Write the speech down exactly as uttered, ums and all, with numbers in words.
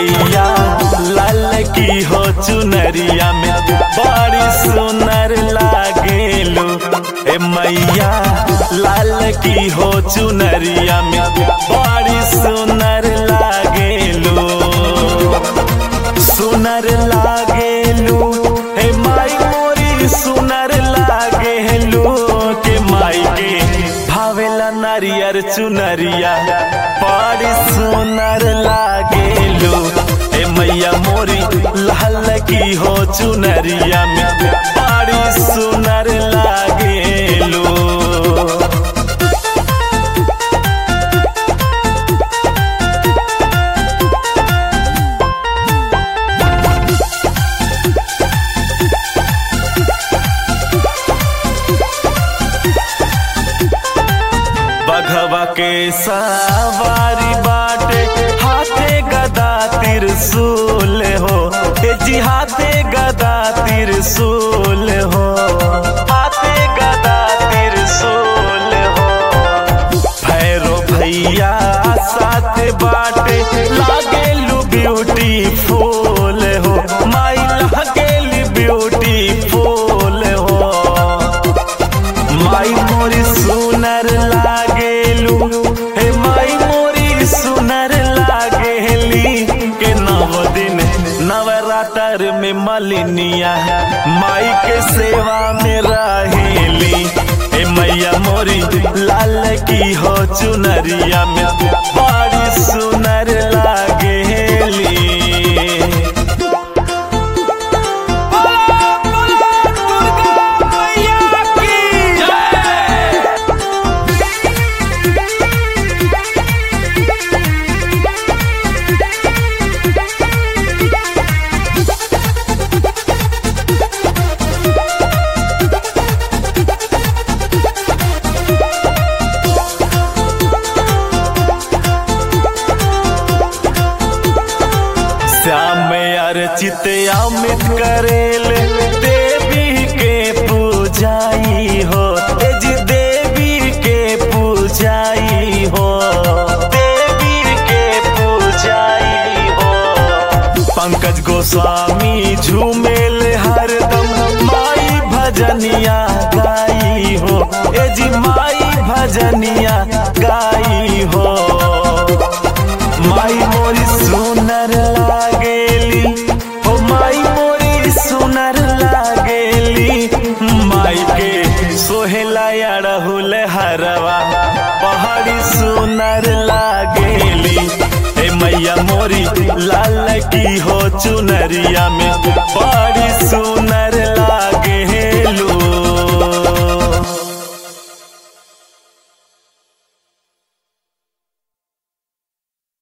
मैया लाल की हो चुनरिया में बड़ी सुनर लागेलू। ए मैया लाल की हो चुनरिया में बड़ी सुनर लागेलू, सुनर लागेलू। हे माई मोरी सुनर लागेलू के माई के भावेला नारियर चुनरिया बड़ी सुनर लागेलू। ए मैया मोरी लाल की हो चुनरिया में बड़ी सुनर लागेलू। बघवा के सवारी बाटे हाथे गदा त्रिशूल हो, ए जी हाथे गदा त्रिशूल हो, हाथे गदा त्रिशूल हो। भैरो भैया साथ बाटे लागेलू ब्यूटीफुल हो, माई लागेली ब्यूटीफुल हो। माई मोरी सुनर लागेलू, हे माई मोरी सुनर लागेली के नव दिन नवरात्र में मलिनिया माई के सेवा में रहेली। हे मैया मोरी लाल की हो चुनरिया में बड़ी सुनर लागेली। श्याम अर्चित अमित करेल देवी के पूजाई हो, ए जी देवी के पूजाई हो, देवी के पूजाई हो। पंकज गोस्वामी झूमेल हरदम माई भजनिया गाई हो, ए जी माई भजनिया गाई हो। माई मोरी सुनर लागेली, हो माई मोरी सुनर लागेली। माई के सोहेला अड़हुल हरवा पहाड़ी सुनर लागेली। हे मैया मोरी लाल की हो चुनरिया में बड़ी सुनर लागे।